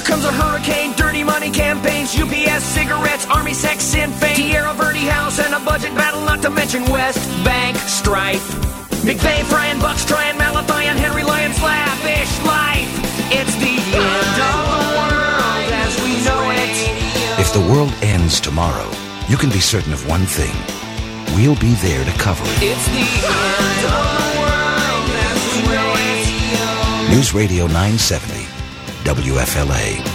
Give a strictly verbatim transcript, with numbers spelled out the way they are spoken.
comes a hurricane, dirty money campaigns, U P S, cigarettes, army, sex, Sinn Féin, Tierra Verde House, and a budget battle, not to mention West Bank strife. McVeigh frying bucks, trying Malathion, Henry Lyons, lavish life. It's the end of the world as we know it. If the world ends tomorrow, you can be certain of one thing. We'll be there to cover it. It's the end of the world as we know it. News Radio nine seventy, W F L A.